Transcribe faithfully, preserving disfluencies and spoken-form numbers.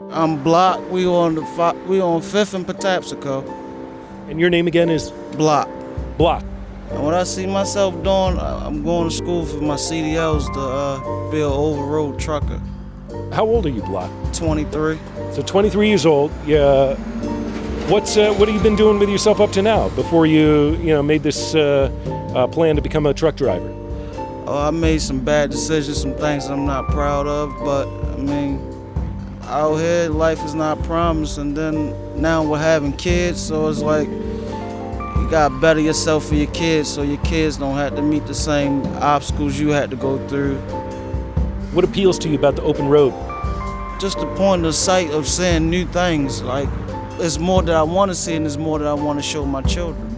I'm Block. We on the fi- we on Fifth and Patapsco. And your name again is? Block. Block. And what I see myself doing, I'm going to school for my C D Ls to uh, be an over-road trucker. How old are you, Block? twenty-three. So twenty-three years old. Yeah. What's uh, what have you been doing with yourself up to now before you you know made this uh, uh, plan to become a truck driver? Oh, I made some bad decisions, some things that I'm not proud of, but I mean, out here life is not promised, and then now we're having kids, so it's like you gotta better yourself for your kids, so your kids don't have to meet the same obstacles you had to go through. What appeals to you about the open road? Just the point of sight of seeing new things. Like, it's more that I want to see, and it's more that I want to show my children.